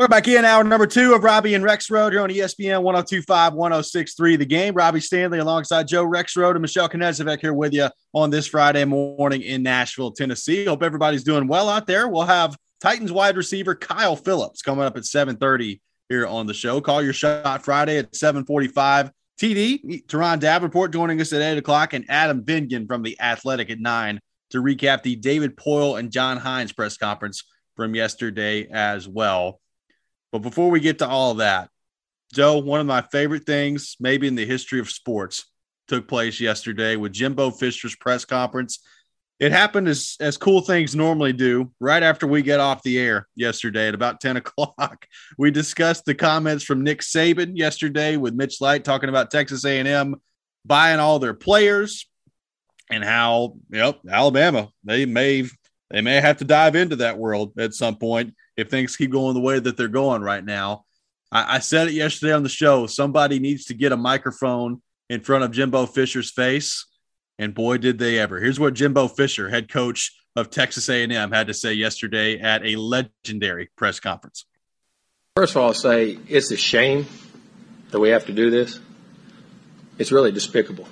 We're back in hour number 2 of Robbie and Rex Road here on ESPN 102.5, 106.3 The Game. Robbie Stanley alongside Joe Rex Road and Michelle Knezevec here with you on this Friday morning in Nashville, Tennessee. Hope everybody's doing well out there. We'll have Titans wide receiver Kyle Phillips coming up at 7:30 here on the show. Call your shot Friday at 7:45. TD, Teron Davenport joining us at 8 o'clock, and Adam Vingan from The Athletic at 9 to recap the David Poile and John Hines press conference from yesterday as well. But before we get to all of that, Joe, one of my favorite things maybe in the history of sports took place yesterday with Jimbo Fisher's press conference. It happened as cool things normally do right after we get off the air yesterday at about 10 o'clock. We discussed the comments from Nick Saban yesterday with Mitch Light talking about Texas A&M buying all their players and how, Alabama, they may have to dive into that world at some point if things keep going the way that they're going right now. I said it yesterday on the show. Somebody needs to get a microphone in front of Jimbo Fisher's face, and boy, did they ever. Here's what Jimbo Fisher, head coach of Texas A&M, had to say yesterday at a legendary press conference. First of all, I'll say it's a shame that we have to do this. It's really despicable.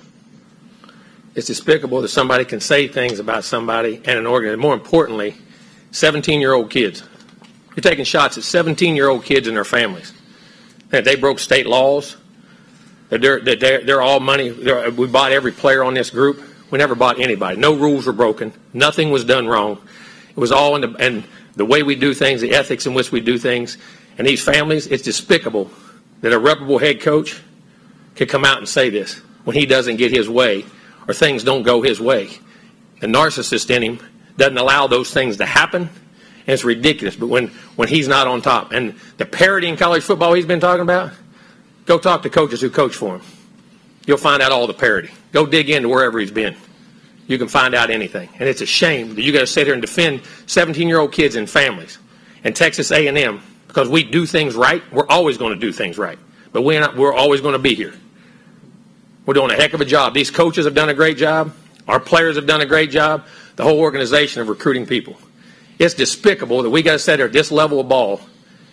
It's despicable that somebody can say things about somebody and an organization. More importantly, 17-year-old kids. You're taking shots at 17-year-old kids and their families. That they broke state laws. That they're all money. We bought every player on this group. We never bought anybody. No rules were broken. Nothing was done wrong. It was all in the way we do things, the ethics in which we do things. And these families, it's despicable that a reputable head coach could come out and say this when he doesn't get his way or things don't go his way. The narcissist in him doesn't allow those things to happen. And it's ridiculous, but when he's not on top. And the parity in college football he's been talking about, go talk to coaches who coach for him. You'll find out all the parity. Go dig into wherever he's been. You can find out anything. And it's a shame that you got to sit here and defend 17-year-old kids and families. And Texas A&M, because we do things right, we're always going to do things right. But we're always going to be here. We're doing a heck of a job. These coaches have done a great job. Our players have done a great job. The whole organization of recruiting people. It's despicable that we got to sit there at this level of ball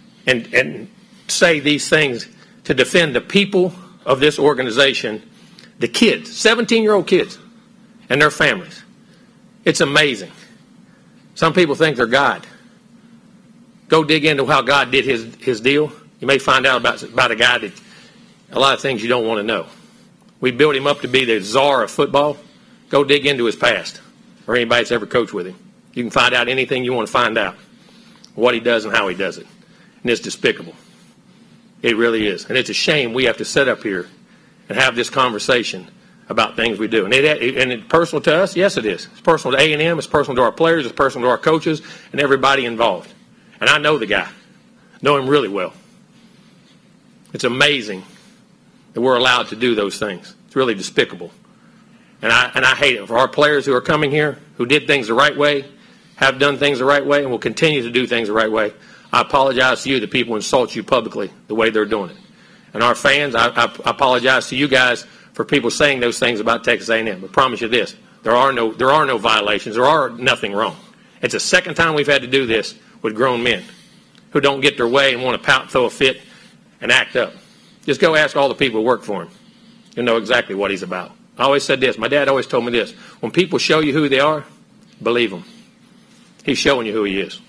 and say these things to defend the people of this organization, the kids, 17-year-old kids, and their families. It's amazing. Some people think they're God. Go dig into how God did his deal. You may find out about a guy that a lot of things you don't want to know. We built him up to be the czar of football. Go dig into his past or anybody that's ever coached with him. You can find out anything you want to find out, what he does and how he does it. And it's despicable. It really is. And it's a shame we have to sit up here and have this conversation about things we do. And it's personal to us? Yes, it is. It's personal to A&M. It's personal to our players. It's personal to our coaches and everybody involved. And I know the guy. Know him really well. It's amazing that we're allowed to do those things. It's really despicable. And I hate it. For our players who are coming here, who did things the right way, have done things the right way, and will continue to do things the right way, I apologize to you that people insult you publicly the way they're doing it. And our fans, I apologize to you guys for people saying those things about Texas A&M. But I promise you this, there are no violations. There are nothing wrong. It's the second time we've had to do this with grown men who don't get their way and want to pout, throw a fit, and act up. Just go ask all the people who work for him. You'll know exactly what he's about. I always said this. My dad always told me this. When people show you who they are, believe them. He's showing you who he is.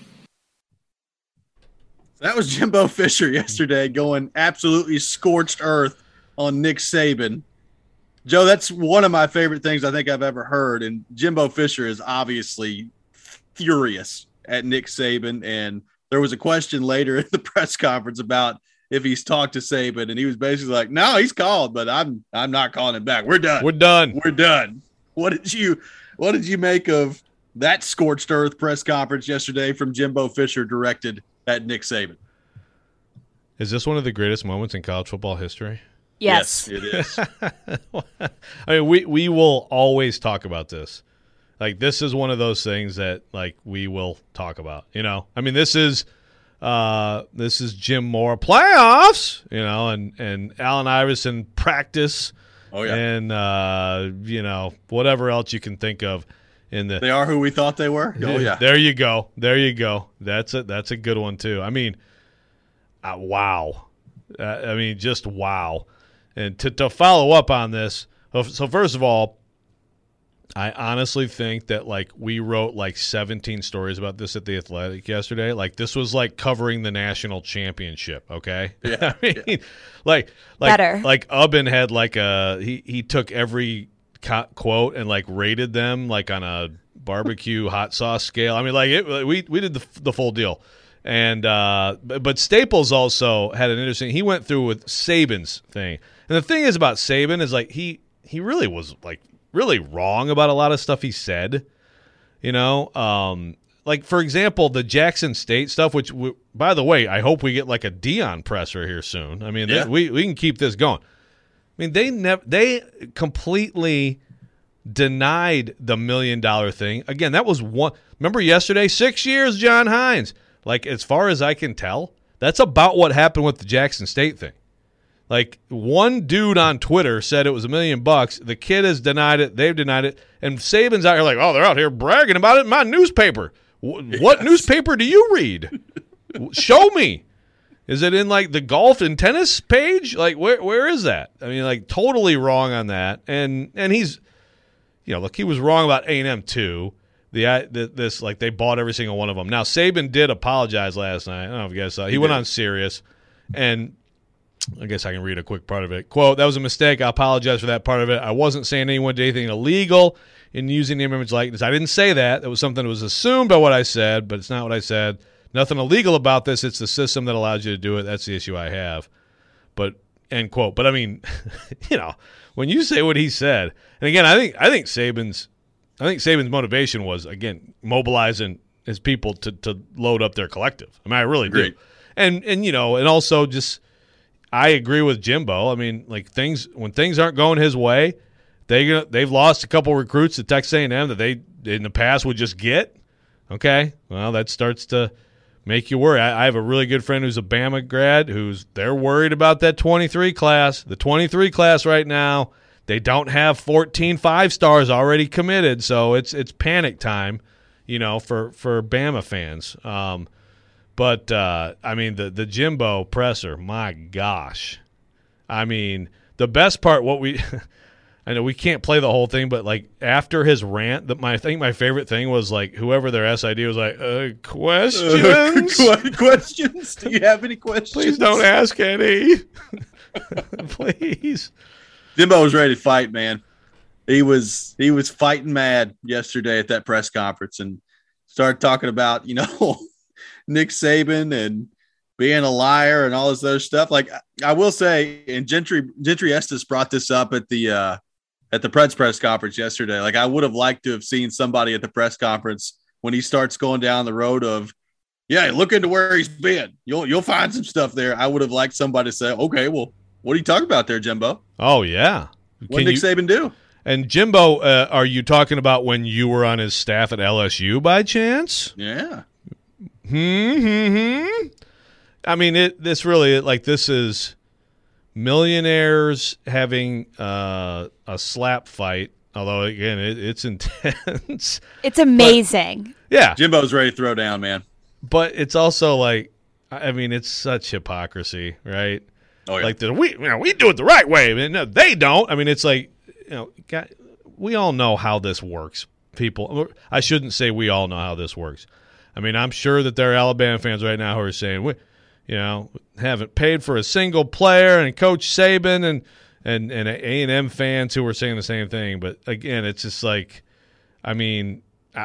That was Jimbo Fisher yesterday going absolutely scorched earth on Nick Saban. Joe, that's one of my favorite things I think I've ever heard. And Jimbo Fisher is obviously furious at Nick Saban. And there was a question later in the press conference about if he's talked to Saban, and he was basically like, no, he's called, but I'm not calling him back. We're done. We're done. What did you make of that scorched earth press conference yesterday from Jimbo Fisher directed at Nick Saban? Is this one of the greatest moments in college football history? Yes, it is. I mean, we will always talk about this. Like, this is one of those things that, like, we will talk about, you know? I mean, this is Jim Moore playoffs, you know, and Allen Iverson practice. Oh, yeah. And, you know, whatever else you can think of. They are who we thought they were? Oh, yeah. There you go. That's a good one, too. I mean, wow. I mean, just wow. And to follow up on this, so first of all, I honestly think that like we wrote like 17 stories about this at The Athletic yesterday. Like this was like covering the national championship. Okay, Yeah, I mean, like Better. like Ubben had like he took every quote and like rated them like on a barbecue hot sauce scale. I mean, like we did the full deal. And but Staples also had an interesting. He went through with Saban's thing, and the thing is about Saban is like he really was like really wrong about a lot of stuff he said. You know, like for example, the Jackson State stuff. Which, by the way, I hope we get like a Dion presser here soon. I mean, we can keep this going. I mean, they completely denied the $1 million thing. Again, that was one. Remember yesterday, 6 years, John Hines. Like, as far as I can tell, that's about what happened with the Jackson State thing. Like, one dude on Twitter said it was $1 million. The kid has denied it. They've denied it. And Saban's out here like, oh, they're out here bragging about it in my newspaper. What newspaper do you read? Show me. Is it in, like, the golf and tennis page? Like, where is that? I mean, like, totally wrong on that. And he's, you know, look, he was wrong about A&M too. This like they bought every single one of them. Now Saban did apologize last night. I don't know if you guys saw. He went on Sirius, and I guess I can read a quick part of it. Quote: "That was a mistake. I apologize for that part of it. I wasn't saying anyone did anything illegal in using the image likeness. I didn't say that. That was something that was assumed by what I said, but it's not what I said. Nothing illegal about this. It's the system that allows you to do it. That's the issue I have." But end quote. But I mean, you know, when you say what he said, and again, I think Saban's motivation was, again, mobilizing his people to load up their collective. I mean, I really do. And you know, and also just I agree with Jimbo. I mean, like when things aren't going his way, they've lost a couple recruits to Texas A&M that they in the past would just get. Okay, well, that starts to make you worry. I have a really good friend who's a Bama grad they're worried about that 23 class. The 23 class right now, they don't have 14 5-stars already committed, so it's panic time, you know, for Bama fans. But I mean, the Jimbo presser, my gosh. I mean, the best part, I know we can't play the whole thing, but like after his rant, I think my favorite thing was like whoever their SID was like, questions? Questions? Do you have any questions? Please don't ask any. Please. Jimbo was ready to fight, man. He was fighting mad yesterday at that press conference and started talking about, you know, Nick Saban and being a liar and all this other stuff. Like I will say, and Gentry Estes brought this up at the Preds press conference yesterday. Like I would have liked to have seen somebody at the press conference when he starts going down the road of, yeah, look into where he's been. You'll find some stuff there. I would have liked somebody to say, okay, well, what are you talking about there, Jimbo? Oh, yeah. What did Nick Saban do? And Jimbo, are you talking about when you were on his staff at LSU by chance? Yeah. I mean, this is millionaires having a slap fight, although, again, it's intense. It's amazing. But, yeah. Jimbo's ready to throw down, man. But it's also like, I mean, it's such hypocrisy, right? Oh, yeah. Like we do it the right way. I mean, no, they don't. I mean, it's like, you know, we all know how this works. People, I shouldn't say we all know how this works. I mean, I'm sure that there are Alabama fans right now who are saying, we, you know, haven't paid for a single player, and Coach Saban and A&M fans who were saying the same thing. But again, it's just like, I mean,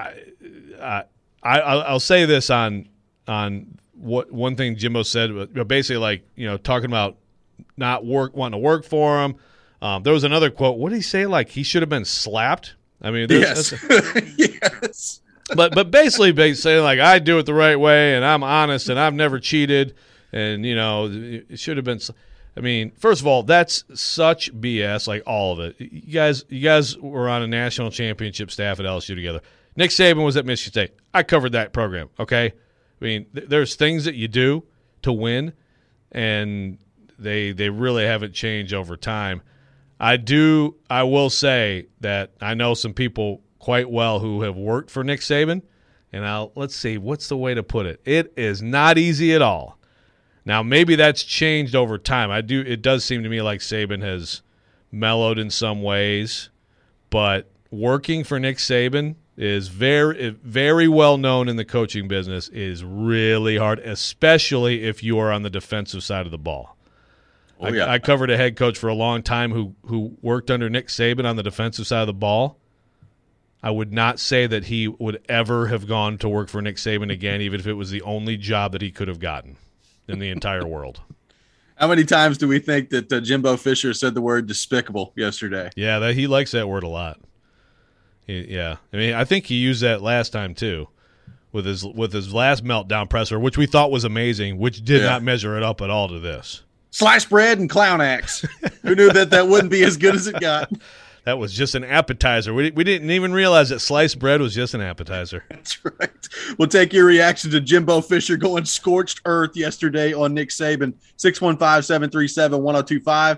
I'll say this on what one thing Jimbo said, but basically, like, you know, talking about wanting to work for him. There was another quote. What did he say? Like he should have been slapped. I mean, yes, yes. But basically saying like I do it the right way and I'm honest and I've never cheated and you know it should have been. I mean, first of all, that's such BS. Like all of it. You guys were on a national championship staff at LSU together. Nick Saban was at Michigan State. I covered that program. Okay, I mean, there's things that you do to win, and they really haven't changed over time. I will say that I know some people quite well who have worked for Nick Saban, and let's see, what's the way to put it? It is not easy at all. Now, maybe that's changed over time. It does seem to me like Saban has mellowed in some ways, but working for Nick Saban is very, very well known in the coaching business, is really hard, especially if you are on the defensive side of the ball. Oh, yeah. I covered a head coach for a long time who worked under Nick Saban on the defensive side of the ball. I would not say that he would ever have gone to work for Nick Saban again, even if it was the only job that he could have gotten in the entire world. How many times do we think that Jimbo Fisher said the word despicable yesterday? Yeah, he likes that word a lot. Yeah, I mean, I think he used that last time too, with his last meltdown presser, which we thought was amazing, which did not measure it up at all to this. Sliced bread and clown axe. Who knew that wouldn't be as good as it got? That was just an appetizer. We didn't even realize that sliced bread was just an appetizer. That's right. We'll take your reaction to Jimbo Fisher going scorched earth yesterday on Nick Saban. 615-737-1025,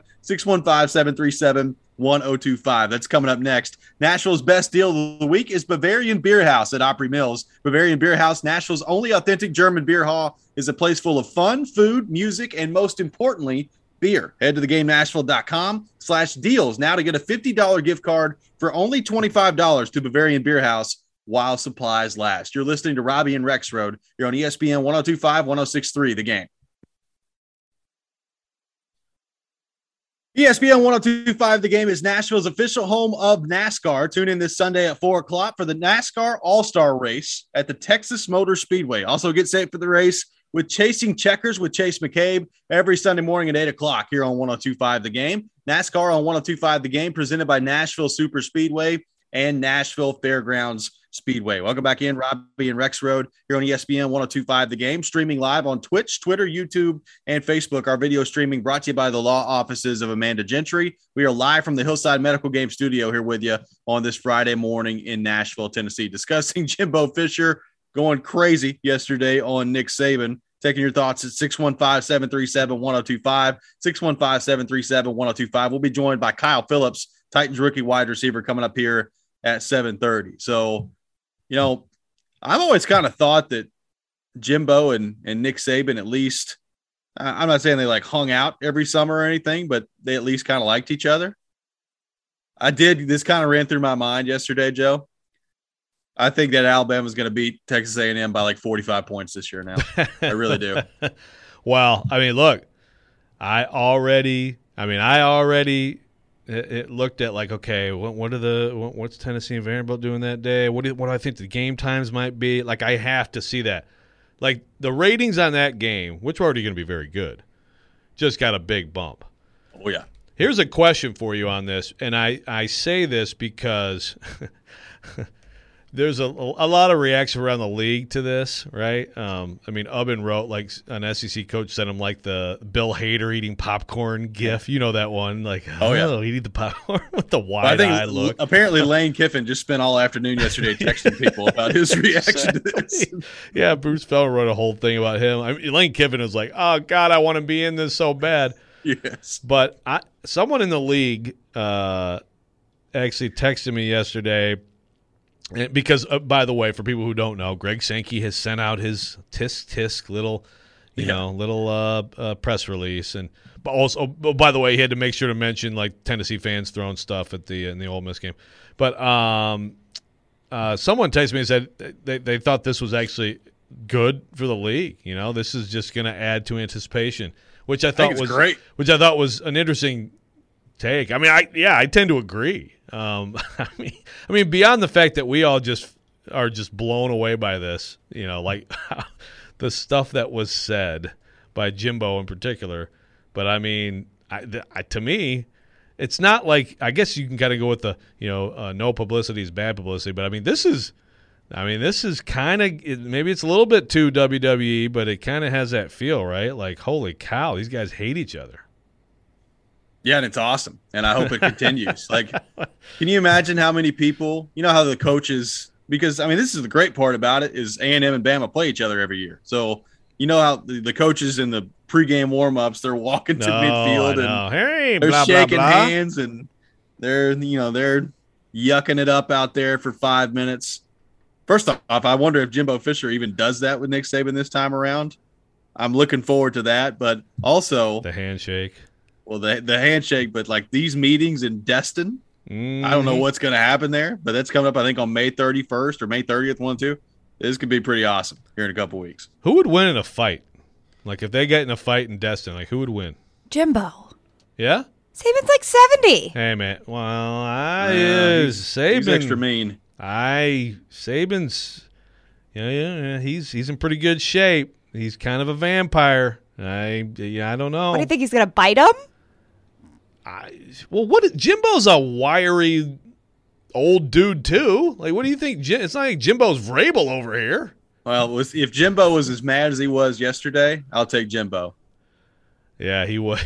615-737-1025. That's coming up next. Nashville's best deal of the week is Bavarian Beer House at Opry Mills. Bavarian Beer House, Nashville's only authentic German beer hall, is a place full of fun, food, music, and most importantly, beer. Head to thegamenashville.com/deals now to get a $50 gift card for only $25 to Bavarian Beer House while supplies last. You're listening to Robbie and Rexroad. You're on ESPN 102.5, 106.3, The Game. ESPN 102.5 The Game is Nashville's official home of NASCAR. Tune in this Sunday at 4 o'clock for the NASCAR All-Star Race at the Texas Motor Speedway. Also get set for the race with Chasing Checkers with Chase McCabe every Sunday morning at 8 o'clock here on 102.5 The Game. NASCAR on 102.5 The Game, presented by Nashville Super Speedway and Nashville Fairgrounds Speedway. Welcome back in, Robbie and Rexroad here on ESPN 102.5 The Game, streaming live on Twitch, Twitter, YouTube, and Facebook. Our video streaming brought to you by the law offices of Amanda Gentry. We are live from the Hillside Medical Game Studio here with you on this Friday morning in Nashville, Tennessee, discussing Jimbo Fisher going crazy yesterday on Nick Saban. Taking your thoughts at 615-737-1025, 615-737-1025. We'll be joined by Kyle Phillips, Titans rookie wide receiver, coming up here at 7:30. So, I've always kind of thought that Jimbo and Nick Saban, at least, I'm not saying they like hung out every summer or anything, but they at least kind of liked each other. This kind of ran through my mind yesterday, Joe. I think that Alabama's going to beat Texas A&M by like 45 points this year now. I really do. Well, I mean, look, I already it looked at like, okay, what's Tennessee and Vanderbilt doing that day? What do I think the game times might be? Like, I have to see that. Like, the ratings on that game, which are already going to be very good, just got a big bump. Oh, yeah. Here's a question for you on this, and I say this because – there's a lot of reaction around the league to this, right? I mean, Ubben wrote, like, an SEC coach sent him, like, the Bill Hader eating popcorn gif. You know that one? Like, eating the popcorn with the wide-eye look. Apparently, Lane Kiffin just spent all afternoon yesterday texting people about his reaction to this. Yeah, Bruce Feller wrote a whole thing about him. I mean, Lane Kiffin was like, oh, God, I want to be in this so bad. Yes. But someone in the league actually texted me yesterday. Because, by the way, for people who don't know, Greg Sankey has sent out his tisk little press release, but also, by the way, he had to make sure to mention like Tennessee fans throwing stuff in the Ole Miss game. But someone texted me and said they thought this was actually good for the league. This is just going to add to anticipation, which I thought was great. Which I thought was an interesting take. I mean, I tend to agree. I mean, beyond the fact that we all are just blown away by this, like the stuff that was said by Jimbo in particular. But I mean, to me, it's not like, I guess you can kind of go with the no publicity is bad publicity. But I mean, this is kind of, maybe it's a little bit too WWE, but it kind of has that feel, right? Like, holy cow, these guys hate each other. Yeah, and it's awesome, and I hope it continues. Like, can you imagine how many people, how the coaches, because, I mean, this is the great part about it, is A&M and Bama play each other every year. So, how the coaches in the pregame warm-ups, they're walking to midfield and hey, they're blah, shaking blah, blah. hands, and they're yucking it up out there for 5 minutes. First off, I wonder if Jimbo Fisher even does that with Nick Saban this time around. I'm looking forward to that. But also The handshake. well, the handshake, but like these meetings in Destin, I don't know what's going to happen there, but that's coming up, I think, on May 31st or May 30th, 1-2. This could be pretty awesome here in a couple weeks. Who would win in a fight? Like if they get in a fight in Destin, like who would win? Jimbo. Yeah? Saban's like 70. Hey man. Well, He's Saban extra mean. Saban's he's in pretty good shape. He's kind of a vampire. I don't know. What do you think, he's going to bite him? Jimbo's a wiry old dude too. Like, what do you think? It's not like Jimbo's Vrabel over here. Well, if Jimbo was as mad as he was yesterday, I'll take Jimbo. Yeah, he was.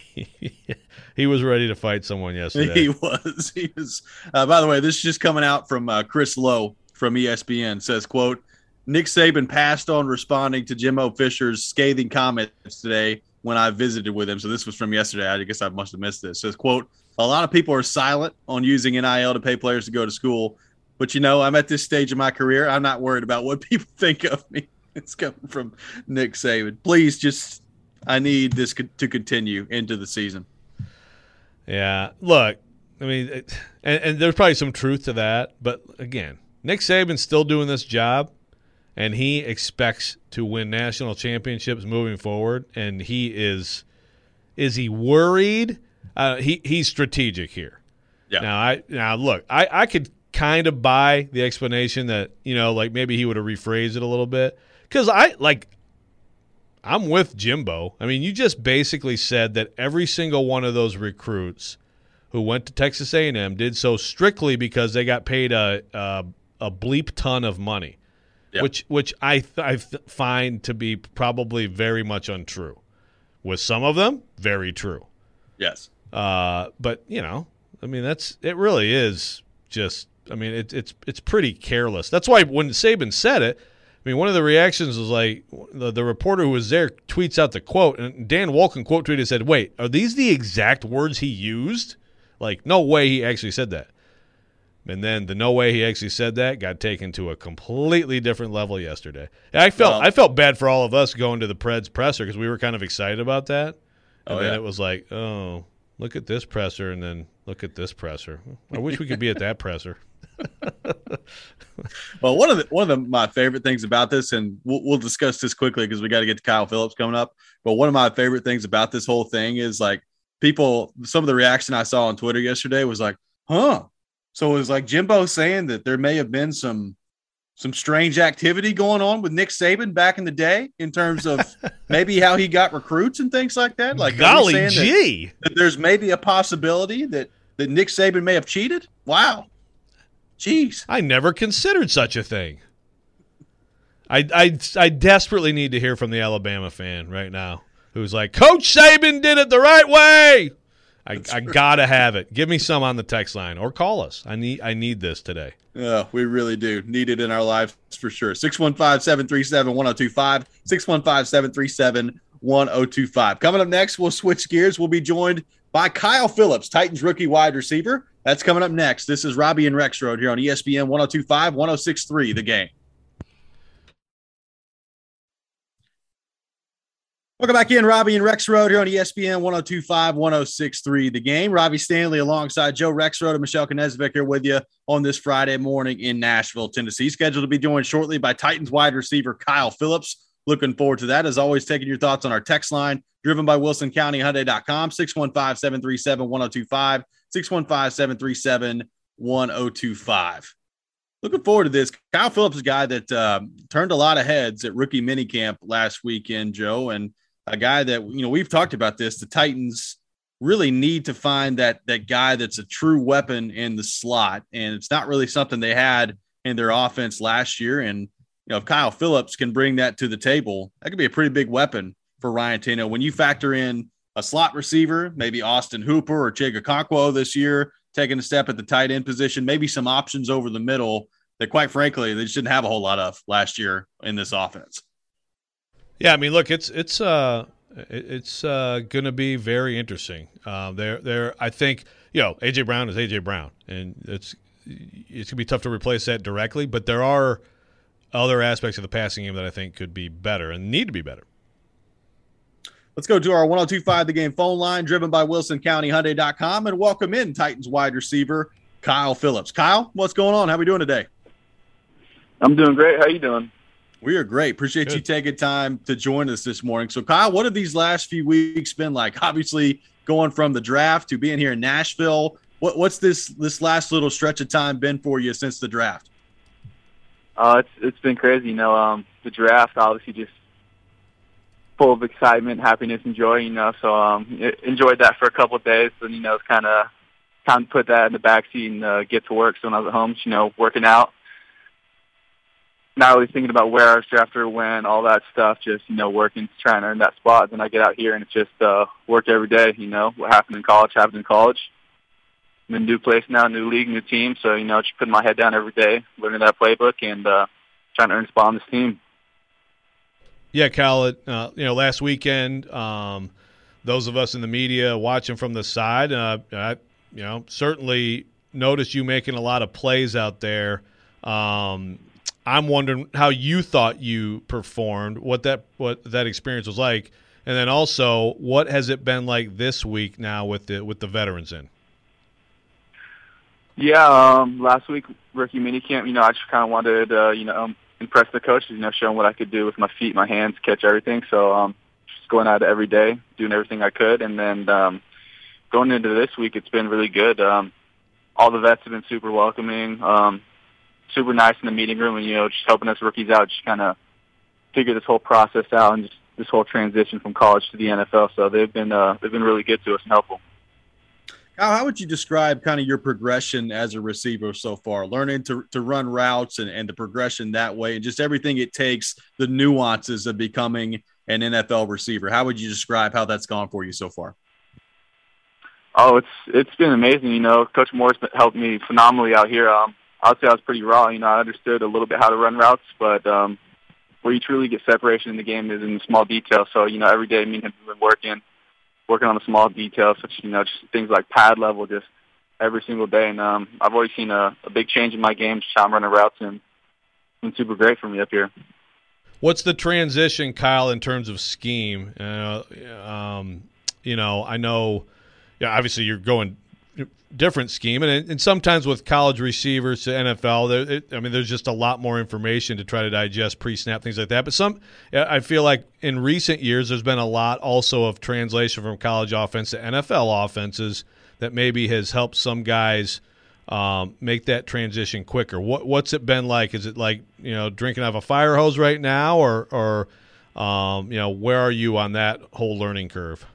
He was ready to fight someone yesterday. He was. By the way, this is just coming out from Chris Lowe from ESPN. Says, quote, Nick Saban passed on responding to Jimbo Fisher's scathing comments today when I visited with him. So this was from yesterday. I guess I must have missed this. Says, quote, a lot of people are silent on using NIL to pay players to go to school. But, I'm at this stage of my career. I'm not worried about what people think of me. It's coming from Nick Saban. Please I need this to continue into the season. Yeah. Look, I mean, and there's probably some truth to that. But, again, Nick Saban's still doing this job. And he expects to win national championships moving forward. And he is he worried? He's strategic here. Yeah. Now look, I could kind of buy the explanation that, like maybe he would have rephrased it a little bit. Because I'm with Jimbo. I mean, you just basically said that every single one of those recruits who went to Texas A&M did so strictly because they got paid a bleep ton of money. Yep. Which I find to be probably very much untrue. With some of them, very true. Yes. But I mean it really is just. I mean it's pretty careless. That's why when Saban said it, I mean one of the reactions was like the reporter who was there tweets out the quote, and Dan Wolken quote tweeted said, "Wait, are these the exact words he used? Like no way he actually said that." And then the no way he actually said that got taken to a completely different level yesterday. I felt bad for all of us going to the Preds presser because we were kind of excited about that. And then it was like, oh, look at this presser and then look at this presser. I wish we could be at that presser. Well, one of my favorite things about this, and we'll discuss this quickly because we got to get to Kyle Phillips coming up. But one of my favorite things about this whole thing is like some of the reaction I saw on Twitter yesterday was like, huh. So it was like Jimbo saying that there may have been some strange activity going on with Nick Saban back in the day in terms of maybe how he got recruits and things like that. Like, golly gee, that there's maybe a possibility that Nick Saban may have cheated. Wow, jeez, I never considered such a thing. I desperately need to hear from the Alabama fan right now who's like, Coach Saban did it the right way. I gotta have it. Give me some on the text line or call us. I need this today. Yeah, we really do need it in our lives for sure. 615-737-1025, 615-737-1025. Coming up next, we'll switch gears. We'll be joined by Kyle Phillips, Titans rookie wide receiver. That's coming up next. This is Robbie and Rexroad here on ESPN 102.5, 106.3 The Game. Welcome back in, Robbie and Rexroad here on ESPN 102.5, 106.3 The Game. Robbie Stanley alongside Joe Rexroad and Michelle Knezevich here with you on this Friday morning in Nashville, Tennessee. Scheduled to be joined shortly by Titans wide receiver Kyle Phillips. Looking forward to that. As always, taking your thoughts on our text line, driven by WilsonCountyHyundai.com, 615-737-1025, 615-737-1025. Looking forward to this. Kyle Phillips is a guy that turned a lot of heads at rookie minicamp last weekend, Joe, and a guy that, we've talked about this. The Titans really need to find that guy that's a true weapon in the slot, and it's not really something they had in their offense last year. And, if Kyle Phillips can bring that to the table, that could be a pretty big weapon for Ryan Tannehill. When you factor in a slot receiver, maybe Austin Hooper or Chig Okonkwo this year, taking a step at the tight end position, maybe some options over the middle that, quite frankly, they just didn't have a whole lot of last year in this offense. Yeah, I mean, look, it's going to be very interesting. I think, AJ Brown is AJ Brown, and it's going to be tough to replace that directly. But there are other aspects of the passing game that I think could be better and need to be better. Let's go to our 1025 The Game phone line, driven by WilsonCountyHyundai.com, and welcome in Titans wide receiver Kyle Phillips. Kyle, what's going on? How are we doing today? I'm doing great. How you doing? We are great. Appreciate you taking time to join us this morning. So, Kyle, what have these last few weeks been like? Obviously, going from the draft to being here in Nashville, what's this last little stretch of time been for you since the draft? It's been crazy. The draft obviously just full of excitement, happiness, and joy. So enjoyed that for a couple of days, and it's kind of time to put that in the backseat and get to work. So when I was at home, working out, not really thinking about where I was drafted or when, all that stuff. Just working, trying to earn that spot. Then I get out here and it's just work every day. What happened in college happened in college. I'm in a new place now, new league, new team. So just putting my head down every day, learning that playbook, and trying to earn a spot on this team. Yeah, Kyle, last weekend, those of us in the media watching from the side, certainly noticed you making a lot of plays out there. I'm wondering how you thought you performed, what that experience was like, and then also what has it been like this week now with the veterans in? Yeah, last week rookie minicamp, I just kind of wanted impress the coaches, show them what I could do with my feet, my hands, catch everything. So just going at it every day, doing everything I could, and then going into this week, it's been really good. All the vets have been super welcoming. Super nice in the meeting room, and just helping us rookies out, just kind of figure this whole process out and just this whole transition from college to the NFL. So they've been really good to us and helpful. How would you describe kind of your progression as a receiver so far, learning to run routes and the progression that way, and just everything it takes, the nuances of becoming an NFL receiver? How would you describe how that's gone for you so far? Oh, it's been amazing. Coach Moore's helped me phenomenally out here. I would say I was pretty raw. I understood a little bit how to run routes, but where you truly get separation in the game is in the small details. So, every day me and him have been working on the small details, such, just things like pad level, just every single day. And I've already seen a big change in my game, just how I'm running routes, and it's been super great for me up here. What's the transition, Kyle, in terms of scheme? I know, obviously you're going different scheme, and sometimes with college receivers to NFL, there's just a lot more information to try to digest pre-snap, things like that. But I feel like in recent years, there's been a lot also of translation from college offense to NFL offenses that maybe has helped some guys make that transition quicker. What's it been like? Is it like drinking out of a fire hose right now, or where are you on that whole learning curve?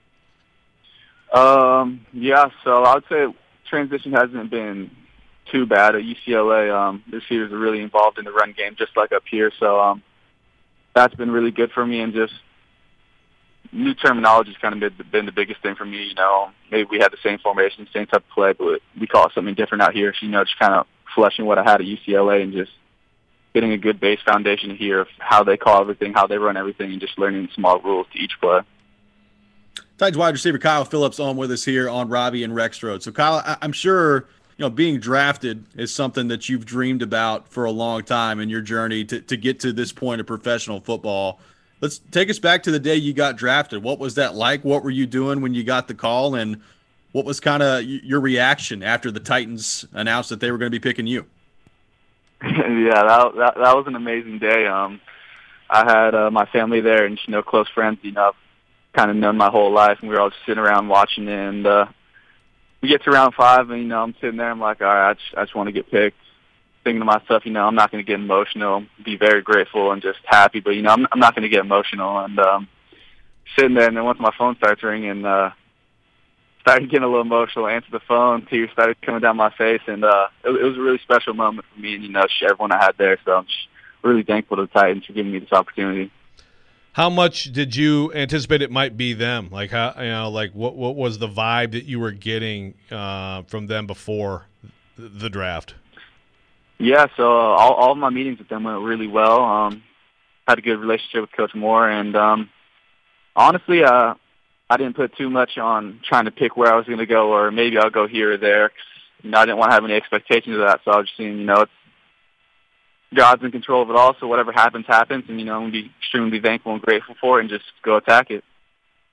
Yeah, so I would say transition hasn't been too bad at UCLA. The receivers are really involved in the run game, just like up here. So that's been really good for me, and just new terminology has kind of been the biggest thing for me. Maybe we had the same formation, same type of play, but we call it something different out here. So, just kind of fleshing what I had at UCLA and just getting a good base foundation here of how they call everything, how they run everything, and just learning small rules to each play. Titans wide receiver Kyle Phillips on with us here on Robbie and Rex Road. So, Kyle, I'm sure being drafted is something that you've dreamed about for a long time in your journey to get to this point of professional football. Let's take us back to the day you got drafted. What was that like? What were you doing when you got the call, and what was kind of your reaction after the Titans announced that they were going to be picking you? Yeah, that was an amazing day. I had my family there and close friends. I've kind of known my whole life, and we were all just sitting around watching it. And we get to round 5, and I'm sitting there. I'm like, all right, I just want to get picked. Thinking to myself, I'm not going to get emotional. Be very grateful and just happy, but I'm not going to get emotional. And sitting there, and then once my phone starts ringing, started getting a little emotional. Answered the phone, tears started coming down my face, and it was a really special moment for me and everyone I had there. So I'm just really thankful to the Titans for giving me this opportunity. How much did you anticipate it might be them? Like how, what was the vibe that you were getting from them before the draft? Yeah, so all of my meetings with them went really well. Had a good relationship with Coach Moore, and honestly, I didn't put too much on trying to pick where I was going to go, or maybe I'll go here or there. I didn't want to have any expectations of that, so I was just saying, it's God's in control of it all, so whatever happens, happens, and I'm going to be extremely thankful and grateful for it and just go attack it.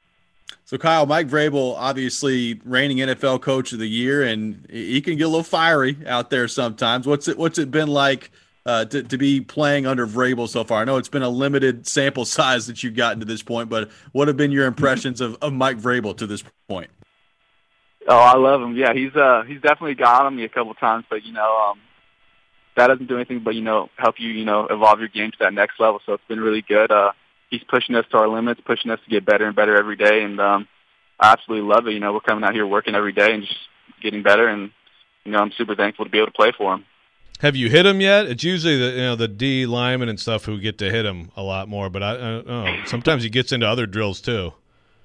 So Kyle, Mike Vrabel, obviously reigning NFL Coach of the Year, and he can get a little fiery out there sometimes. What's it been like to be playing under Vrabel so far? I know it's been a limited sample size that you've gotten to this point, but what have been your impressions of Mike Vrabel to this point? Oh, I love him. Yeah, he's definitely got on me a couple times, but that doesn't do anything but help you evolve your game to that next level. So it's been really good. He's pushing us to our limits, pushing us to get better and better every day, and I absolutely love it. We're coming out here working every day and just getting better, and I'm super thankful to be able to play for him. Have you hit him yet? It's usually the D linemen and stuff who get to hit him a lot more, but I don't know. Sometimes he gets into other drills too.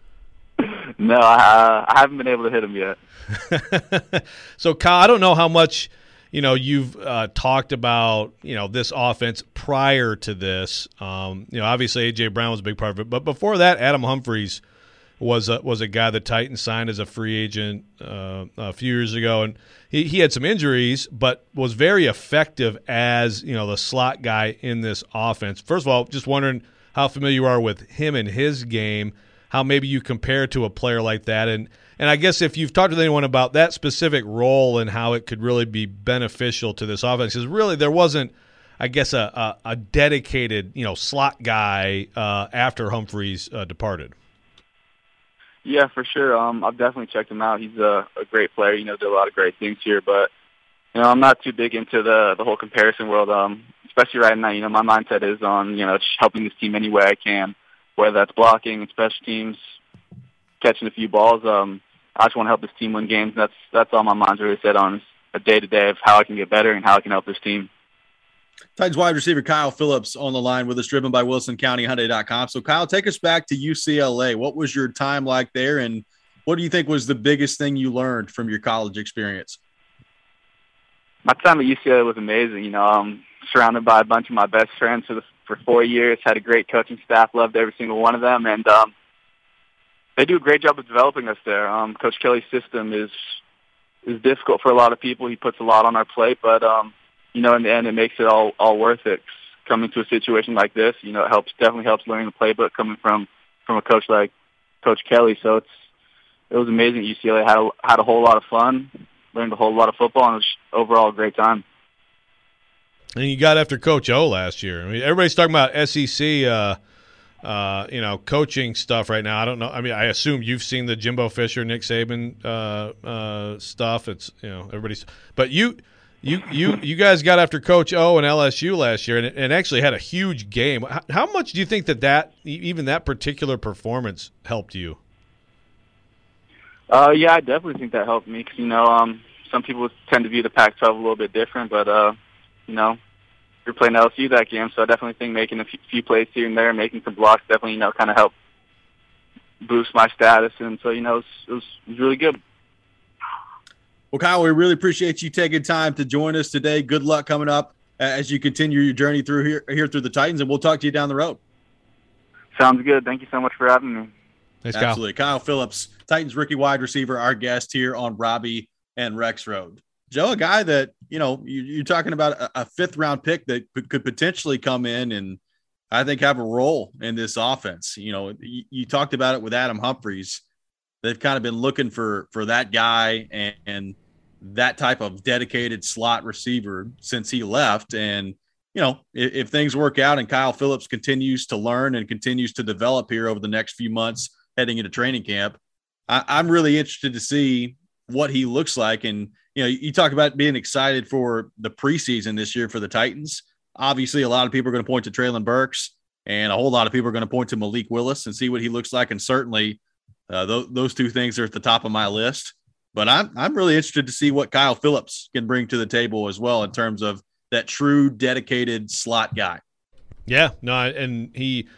No, I haven't been able to hit him yet. So, Kyle, I don't know how much you've talked about this offense prior to this. Obviously A.J. Brown was a big part of it, but before that, Adam Humphries was a guy the Titans signed as a free agent a few years ago, and he had some injuries, but was very effective as the slot guy in this offense. First of all, just wondering how familiar you are with him and his game, how maybe you compare to a player like that, and I guess if you've talked to anyone about that specific role and how it could really be beneficial to this offense, because really there wasn't, I guess, a dedicated slot guy after Humphries departed. Yeah, for sure. I've definitely checked him out. He's a great player. Did a lot of great things here, but I'm not too big into the whole comparison world. Especially right now, my mindset is on just helping this team any way I can, whether that's blocking and special teams, catching a few balls. I just want to help this team win games. That's all my mind's really set on, is a day-to-day of how I can get better and how I can help this team. Titans wide receiver Kyle Phillips on the line with us, driven by WilsonCountyHyundai.com. So, Kyle, take us back to UCLA. What was your time like there, and what do you think was the biggest thing you learned from your college experience? My time at UCLA was amazing. I'm surrounded by a bunch of my best friends for 4 years, had a great coaching staff, loved every single one of them, and they do a great job of developing us there. Coach Kelly's system is difficult for a lot of people. He puts a lot on our plate, but in the end, it makes it all worth it. Coming to a situation like this, it definitely helps learning the playbook coming from a coach like Coach Kelly. So it was amazing. UCLA had a whole lot of fun, learned a whole lot of football, and it was overall a great time. And you got after Coach O last year. I mean, everybody's talking about SEC, coaching stuff right now. I don't know. I mean, I assume you've seen the Jimbo Fisher, Nick Saban stuff. It's everybody's, but you guys got after Coach O and LSU last year, and actually had a huge game. How much do you think that even that particular performance helped you? Yeah, I definitely think that helped me because some people tend to view the Pac-12 a little bit different, but you're playing LSU that game, so I definitely think making a few plays here and there, making some blocks, definitely kind of helped boost my status, and so it was really good. Well, Kyle, we really appreciate you taking time to join us today. Good luck coming up as you continue your journey through here through the Titans, and we'll talk to you down the road. Sounds good. Thank you so much for having me. Thanks, Absolutely. Kyle Phillips, Titans rookie wide receiver, our guest here on Robbie and Rex Road. Joe, a guy that, you're talking about a fifth-round pick that could potentially come in and I think have a role in this offense. You talked about it with Adam Humphries. They've kind of been looking for that guy and that type of dedicated slot receiver since he left. And, if things work out and Kyle Phillips continues to learn and continues to develop here over the next few months heading into training camp, I'm really interested to see what he looks like. And, you talk about being excited for the preseason this year for the Titans. Obviously, a lot of people are going to point to Treylon Burks, and a whole lot of people are going to point to Malik Willis and see what he looks like. And certainly those two things are at the top of my list. But I'm really interested to see what Kyle Phillips can bring to the table as well in terms of that true dedicated slot guy. Yeah, no, and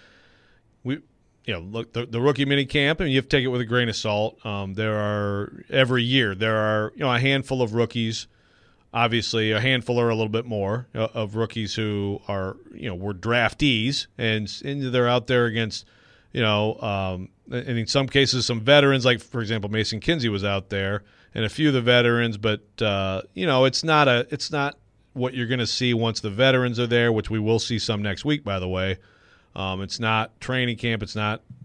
look, the rookie mini camp, and you have to take it with a grain of salt. Every year there are a handful of rookies. Obviously, a handful or a little bit more of rookies who are were draftees, and they're out there against and in some cases some veterans. Like for example, Mason Kinsey was out there, and a few of the veterans. But it's not what you're going to see once the veterans are there, which we will see some next week, by the way. It's not training camp. It's not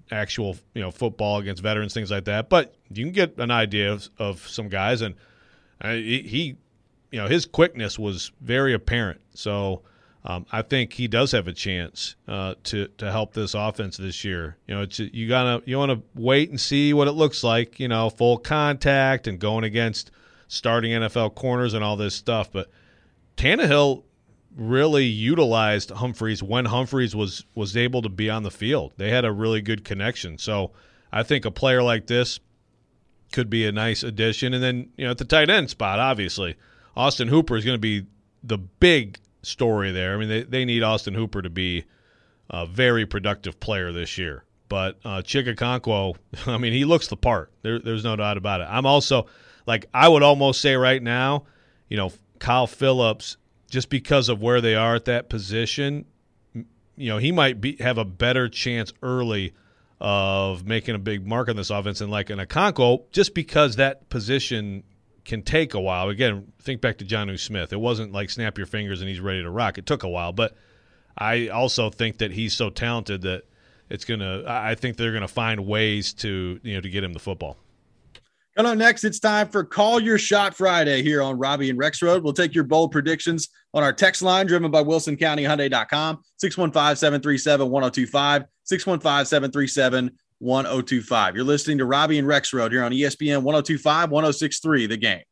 actual football against veterans, things like that. But you can get an idea of some guys, and he his quickness was very apparent. So I think he does have a chance to help this offense this year. You want to wait and see what it looks like. Full contact and going against starting NFL corners and all this stuff. But Tannehill really utilized Humphries when Humphries was able to be on the field. They had a really good connection. So I think a player like this could be a nice addition. And then, at the tight end spot, obviously, Austin Hooper is going to be the big story there. I mean, they need Austin Hooper to be a very productive player this year. But Chig Okonkwo, I mean, he looks the part. There's no doubt about it. I'm also, I would almost say right now, Kyle Phillips, just because of where they are at that position, he might have a better chance early of making a big mark on this offense than like an Okonkwo, just because that position can take a while. Again, think back to Jonnu Smith. It wasn't like snap your fingers and he's ready to rock. It took a while, but I also think that he's so talented that I think they're gonna find ways to to get him the football. Coming up next, it's time for Call Your Shot Friday here on Robbie and Rexroad. We'll take your bold predictions on our text line driven by WilsonCountyHyundai.com, 615-737-1025, 615-737-1025. You're listening to Robbie and Rexroad here on ESPN 102.5, 106.3, The Game.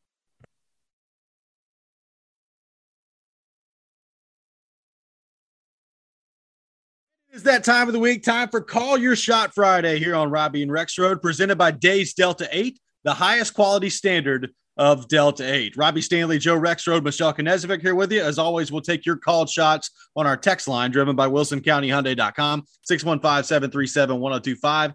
It's that time of the week, time for Call Your Shot Friday here on Robbie and Rexroad, presented by Days Delta 8. The highest quality standard of Delta 8. Robbie Stanley, Joe Rexroad, Michelle Knezovic here with you. As always, we'll take your called shots on our text line driven by WilsonCountyHyundai.com, 615-737-1025,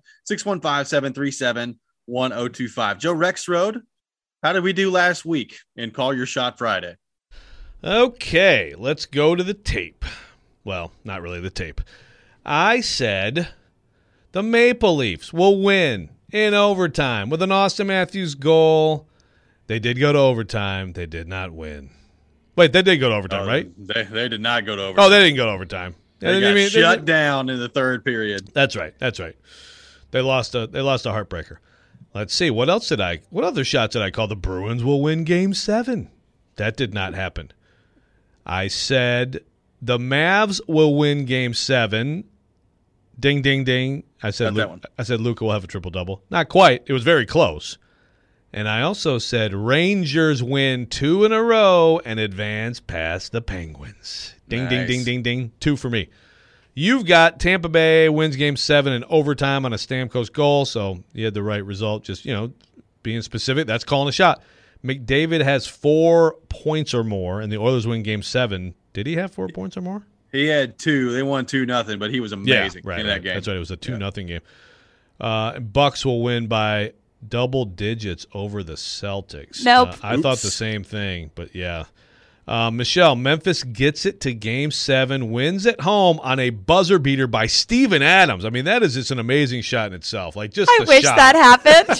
615-737-1025. Joe Rexroad, how did we do last week in Call Your Shot Friday? Okay, let's go to the tape. Well, not really the tape. I said the Maple Leafs will win in overtime with an Austin Matthews goal. They did go to overtime. They did not win. Wait, they did go to overtime, right? They did not go to overtime. Oh, they didn't go to overtime. They got shut down in the third period. That's right. They lost a heartbreaker. Let's see. What other shots did I call? The Bruins will win Game 7. That did not happen. I said the Mavs will win Game 7. Ding, ding, ding. I said Luka will have a triple-double. Not quite. It was very close. And I also said Rangers win 2 in a row and advance past the Penguins. Ding, nice. Ding, ding, ding, ding. 2 for me. You've got Tampa Bay wins Game 7 in overtime on a Stamkos goal, so you had the right result. Just, being specific, that's calling a shot. McDavid has 4 points or more, and the Oilers win Game 7. Did he have 4 points or more? He had 2. They won 2-0, but he was amazing in that game. That's right. It was a 2-0 game. Bucks will win by double digits over the Celtics. Nope. I thought the same thing, but yeah. Michelle, Memphis gets it to Game 7, wins at home on a buzzer beater by Steven Adams. I mean, that is just an amazing shot in itself. I wish that happened.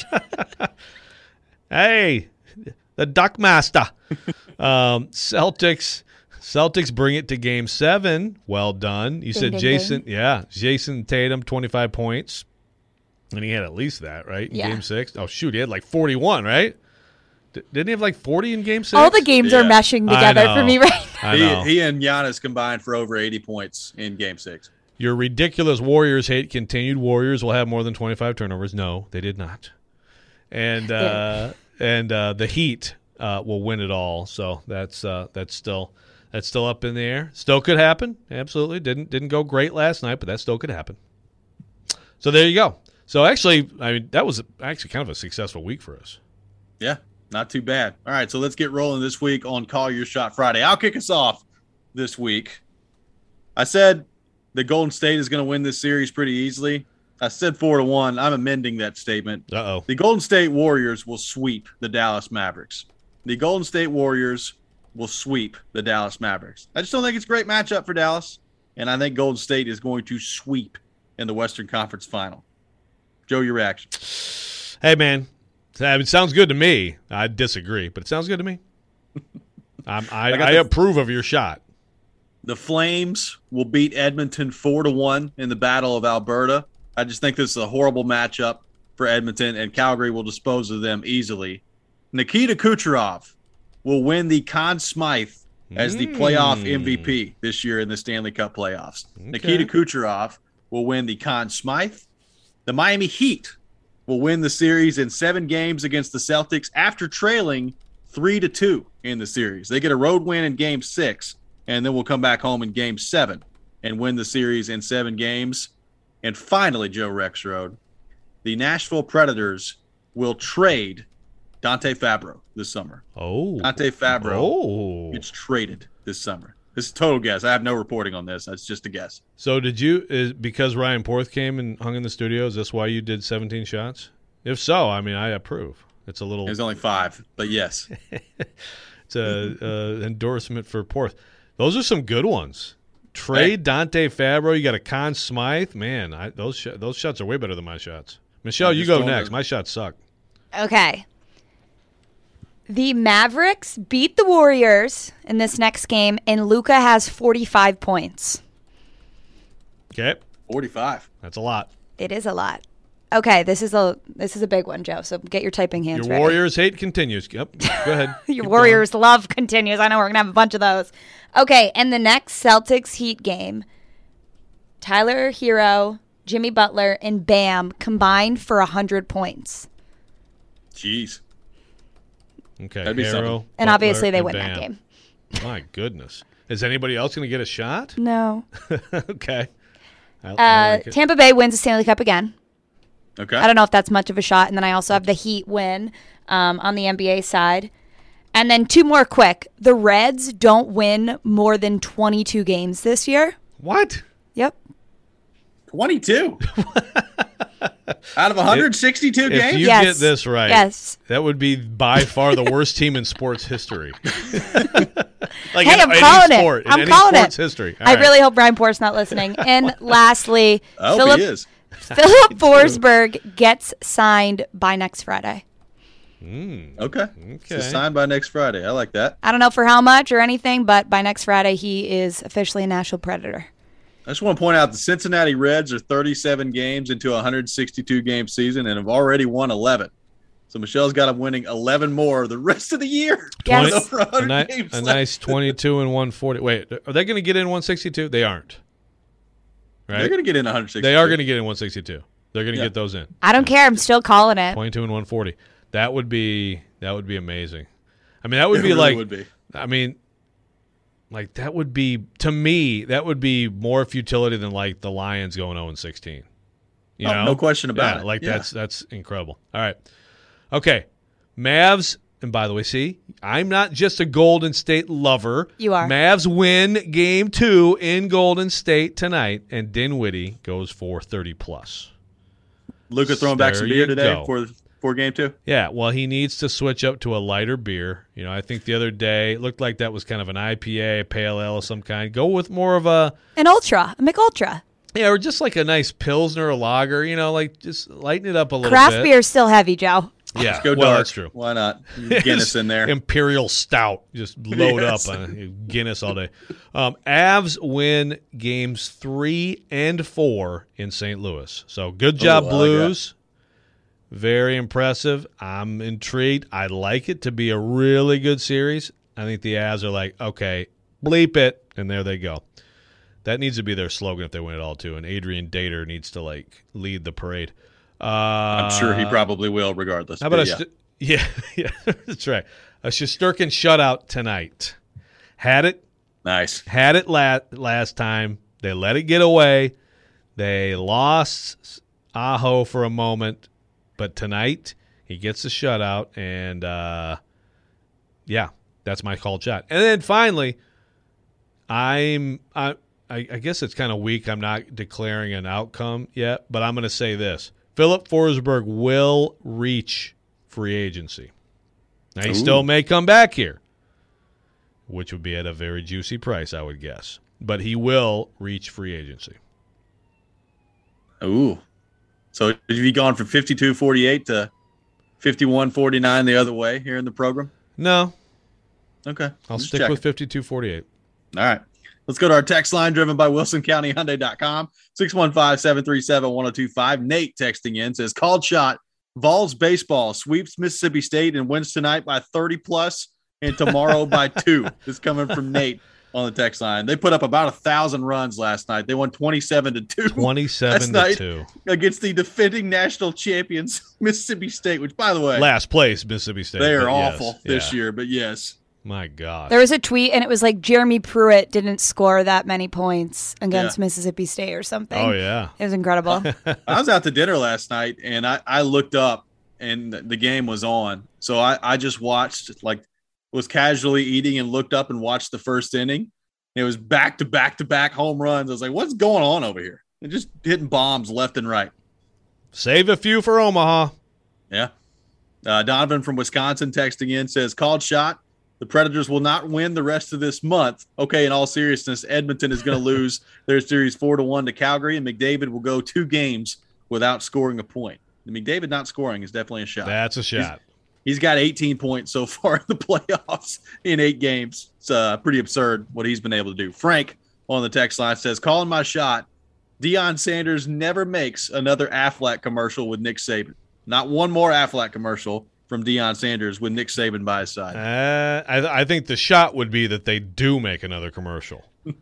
Hey, the Duck Master. Celtics bring it to Game 7. Well done. You said Jason. Yeah, Jason Tatum, 25 points. And he had at least that, right, in Game 6? Oh, shoot, he had like 41, right? Didn't he have like 40 in Game 6? All the games are meshing together for me right now. He and Giannis combined for over 80 points in Game 6. Your ridiculous Warriors hate continued. Warriors will have more than 25 turnovers. No, they did not. And the Heat will win it all. So that's still up in the air. Still could happen. Absolutely. Didn't go great last night, but that still could happen. So there you go. So actually, I mean, that was actually kind of a successful week for us. Yeah, not too bad. All right, so let's get rolling this week on Call Your Shot Friday. I'll kick us off this week. I said the Golden State is going to win this series pretty easily. I said 4-1. I'm amending that statement. Uh-oh. The Golden State Warriors will sweep the Dallas Mavericks. The Golden State Warriors will sweep the Dallas Mavericks. I just don't think it's a great matchup for Dallas, and I think Golden State is going to sweep in the Western Conference Final. Joe, your reaction? Hey, man. It sounds good to me. I disagree, but it sounds good to me. I approve of your shot. The Flames will beat Edmonton 4-1 in the Battle of Alberta. I just think this is a horrible matchup for Edmonton, and Calgary will dispose of them easily. Nikita Kucherov will win the Conn Smythe as the playoff MVP this year in the Stanley Cup playoffs. Okay. Nikita Kucherov will win the Conn Smythe. The Miami Heat will win the series in 7 games against the Celtics after trailing 3-2 in the series. They get a road win in Game 6, and then we'll come back home in Game 7 and win the series in 7 games. And finally, Joe Rexrode, the Nashville Predators will trade Dante Fabro this summer. Dante Fabro gets traded this summer. This is a total guess. I have no reporting on this. That's just a guess. So because Ryan Porth came and hung in the studio, is this why you did 17 shots? If so, I mean, I approve. It's a little. There's only 5, but yes. It's a endorsement for Porth. Those are some good ones. Trade Dante Fabro. You got a Conn Smythe. Man, those shots are way better than my shots. Michelle, you go next. My shots suck. Okay. The Mavericks beat the Warriors in this next game, and Luka has 45 points. Okay. 45. That's a lot. It is a lot. Okay, this is a big one, Joe. So get your typing hands ready. Your Warriors hate continues. Yep. Go ahead. Your Warriors love continues. I know we're gonna have a bunch of those. Okay, and the next Celtics Heat game, Tyler Hero, Jimmy Butler, and Bam combined for 100 points. Jeez. Okay. That'd be Hero, and Butler, obviously they and win Bam. that game. My goodness. Is anybody else going to get a shot? No. Okay. I like Tampa Bay wins the Stanley Cup again. Okay. I don't know if that's much of a shot. And then I also have the Heat win on the NBA side. And then 2 more quick. The Reds don't win more than 22 games this year. What? Yep. 22. Out of 162 games? If you get this right, yes, that would be by far the worst team in sports history. Hey, I'm calling it. I'm calling it. History. I really hope Brian Port's not listening. And lastly, he is. Philip Forsberg gets signed by next Friday. Okay. So signed by next Friday. I like that. I don't know for how much or anything, but by next Friday, he is officially a Nashville Predator. I just want to point out the Cincinnati Reds are 37 games into a 162-game season and have already won 11. So Michelle's got them winning 11 more the rest of the year. Yes. A nice 22 and 140. Wait, are they going to get in 162? They aren't. Right? They're going to get in 162. They are going to get in 162. They're going to get those in. I don't care. I'm still calling it. 22 and 140. That would be amazing. I mean, that would be really like. Would be. I mean. Like, that would be, to me, that would be more futility than, like, the Lions going 0-16. You know? No question about it. Like, that's incredible. All right. Okay. Mavs, and by the way, see, I'm not just a Golden State lover. You are. Mavs win Game 2 in Golden State tonight, and Dinwiddie goes for 30+. Luka throwing back some beer today for Game 2? Yeah, well, he needs to switch up to a lighter beer. You know, I think the other day it looked like that was kind of an IPA, a pale ale of some kind. Go with more of a Mick Ultra. Yeah, or just like a nice Pilsner or lager, you know, like just lighten it up a little Craft bit. beer's still heavy, Joe. Yeah, Let's go well, dark. that's true. Why not? Guinness in there. Imperial Stout. Just load up on Guinness all day. Avs win games 3 and 4 in St. Louis. So good job, Blues. Very impressive. I'm intrigued. I'd like it to be a really good series. I think the Avs are like, okay, bleep it, and there they go. That needs to be their slogan if they win it all, too. And Adrian Dater needs to, like, lead the parade. I'm sure he probably will, regardless. How about yeah, that's right. A Shesterkin shutout tonight. Had it. Nice. Had it last time. They let it get away. They lost Aho for a moment. But tonight, he gets the shutout, and, that's my called shot. And then finally, I guess it's kind of weak. I'm not declaring an outcome yet, but I'm going to say this. Philip Forsberg will reach free agency. Now, he still may come back here, which would be at a very juicy price, I would guess. But he will reach free agency. Ooh. So have you gone from 52-48 to 51-49 the other way here in the program? No. Okay. I'll stick with 52-48. All right. Let's go to our text line driven by WilsonCountyHyundai.com. 615-737-1025. Nate texting in says, called shot. Vols baseball sweeps Mississippi State and wins tonight by 30+ and tomorrow by 2. This is coming from Nate on the text line. They put up about 1,000 runs last night. They won 27-2. 27-2 against the defending national champions, Mississippi State, which, by the way, last place Mississippi State. They are awful this year, but yes. My God. There was a tweet, and it was like Jeremy Pruitt didn't score that many points against Mississippi State or something. Oh, yeah. It was incredible. I was out to dinner last night, and I looked up, and the game was on. So I just watched, was casually eating and looked up and watched the first inning. It was back-to-back home runs. I was like, what's going on over here? They're just hitting bombs left and right. Save a few for Omaha. Yeah. Donovan from Wisconsin texting in says, called shot. The Predators will not win the rest of this month. Okay, in all seriousness, Edmonton is going to lose their series 4-1 to Calgary, and McDavid will go 2 games without scoring a point. McDavid not scoring is definitely a shot. That's a shot. He's got 18 points so far in the playoffs in 8 games. It's pretty absurd what he's been able to do. Frank on the text line says, calling my shot, Deion Sanders never makes another Aflac commercial with Nick Saban. Not one more Aflac commercial from Deion Sanders with Nick Saban by his side. I think the shot would be that they do make another commercial.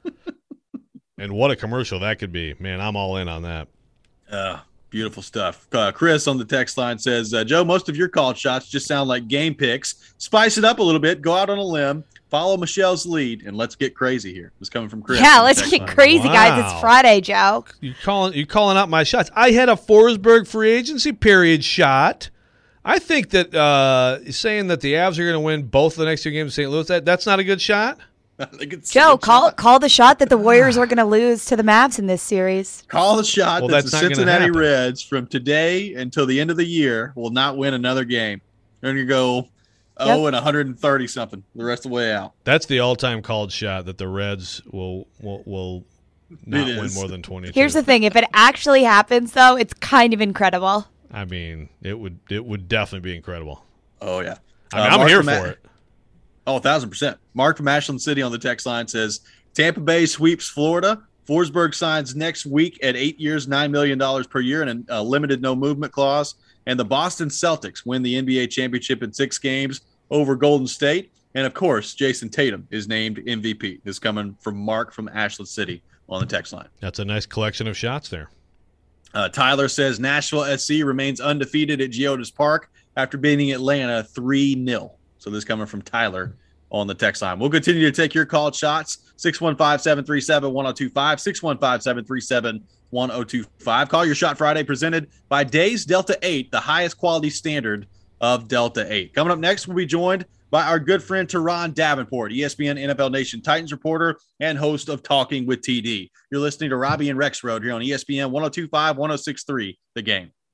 And what a commercial that could be. Man, I'm all in on that. Beautiful stuff. Chris on the text line says, Joe, most of your called shots just sound like game picks. Spice it up a little bit. Go out on a limb. Follow Michelle's lead, and let's get crazy here. It's coming from Chris. Yeah, let's get crazy, guys. It's Friday, Joe. You calling out my shots. I had a Forsberg free agency period shot. I think that saying that the Avs are going to win both of the next 2 games in St. Louis, that's not a good shot. Joe, call the shot that the Warriors are going to lose to the Mavs in this series. Call the shot that that's the Cincinnati Reds from today until the end of the year will not win another game. They're going to go 0 and 130 something the rest of the way out. That's the all-time called shot that the Reds will not win more than 22. Here's the thing: if it actually happens, though, it's kind of incredible. I mean, it would definitely be incredible. Oh yeah, I'm here for it. Oh, 1,000%. Mark from Ashland City on the text line says, Tampa Bay sweeps Florida. Forsberg signs next week at 8 years, $9 million per year and a limited no movement clause. And the Boston Celtics win the NBA championship in 6 games over Golden State. And, of course, Jason Tatum is named MVP. This is coming from Mark from Ashland City on the text line. That's a nice collection of shots there. Tyler says Nashville SC remains undefeated at Geodis Park after beating Atlanta 3-0. So this is coming from Tyler on the text line. We'll continue to take your called shots. 615-737-1025, 615-737-1025. Call your shot Friday presented by Days Delta 8, the highest quality standard of Delta 8. Coming up next, we'll be joined by our good friend Teron Davenport, ESPN NFL Nation Titans reporter and host of Talking with TD. You're listening to Robbie and Rex Road here on ESPN 102.5, 106.3, The Game.